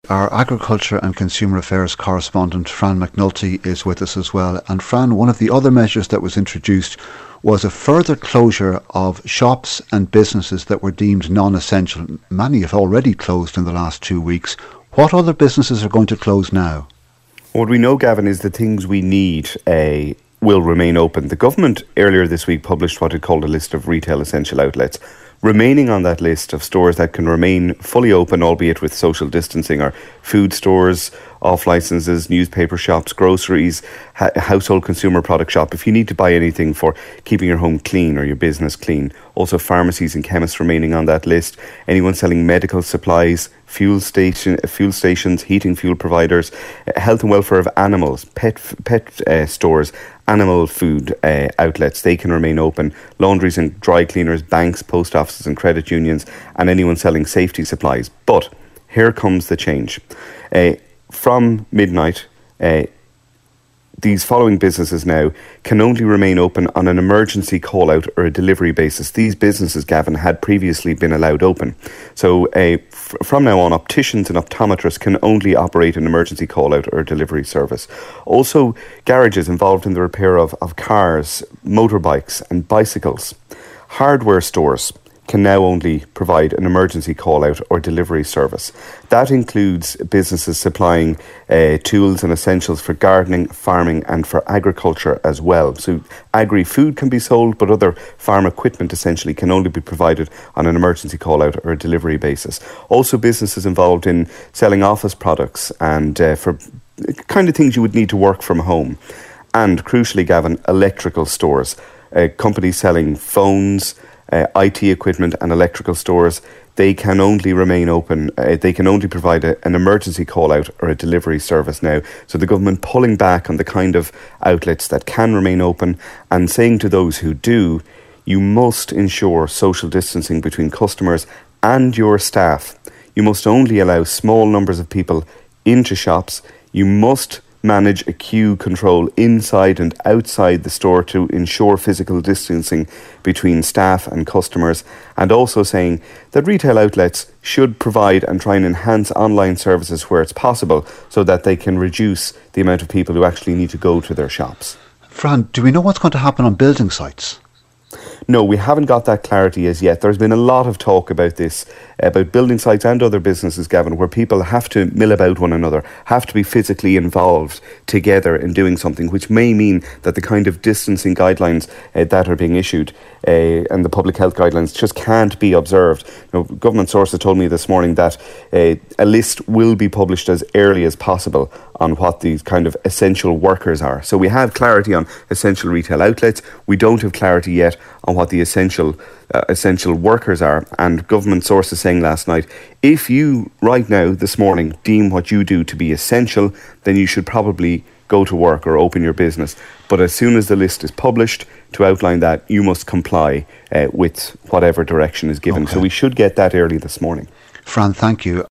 our Agriculture and Consumer Affairs correspondent, Fran McNulty, is with us as well. And Fran, one of the other measures that was introduced was a further closure of shops and businesses that were deemed non-essential. Many have already closed in the last 2 weeks. What other businesses are going to close now? What we know, Gavin, is the things we need will remain open. The government earlier this week published what it called a list of retail essential outlets. Remaining on that list of stores that can remain fully open, albeit with social distancing, are food stores, off licences, newspaper shops, groceries, household consumer product shop. If you need to buy anything for keeping your home clean or your business clean. Also pharmacies and chemists remaining on that list. Anyone selling medical supplies, fuel stations, heating fuel providers, health and welfare of animals, pet stores, animal food outlets, they can remain open. Laundries and dry cleaners, banks, post offices and credit unions, and anyone selling safety supplies. But here comes the change. From midnight, these following businesses now can only remain open on an emergency call-out or a delivery basis. These businesses, Gavin, had previously been allowed open. So from now on, opticians and optometrists can only operate an emergency call-out or delivery service. Also, garages involved in the repair of cars, motorbikes and bicycles. Hardware stores can now only provide an emergency call-out or delivery service. That includes businesses supplying tools and essentials for gardening, farming and for agriculture as well. So agri-food can be sold, but other farm equipment essentially can only be provided on an emergency call-out or a delivery basis. Also businesses involved in selling office products and for kind of things you would need to work from home. And crucially, Gavin, electrical stores, companies selling phones, IT equipment and electrical stores, they can only remain open. They can only provide an emergency call-out or a delivery service now. So the government pulling back on the kind of outlets that can remain open and saying to those who do, you must ensure social distancing between customers and your staff. You must only allow small numbers of people into shops. You must manage a queue control inside and outside the store to ensure physical distancing between staff and customers, and also saying that retail outlets should provide and try and enhance online services where it's possible so that they can reduce the amount of people who actually need to go to their shops. Fran, do we know what's going to happen on building sites? No, we haven't got that clarity as yet. There's been a lot of talk about this, about building sites and other businesses, Gavin, where people have to mill about one another, have to be physically involved together in doing something, which may mean that the kind of distancing guidelines that are being issued and the public health guidelines just can't be observed. Government sources told me this morning that a list will be published as early as possible on what these kind of essential workers are. So we have clarity on essential retail outlets. We don't have clarity yet on what the essential workers are. And government sources saying last night, if you right now, this morning, deem what you do to be essential, then you should probably go to work or open your business. But as soon as the list is published to outline that, you must comply with whatever direction is given. Okay. So we should get that early this morning. Fran, thank you.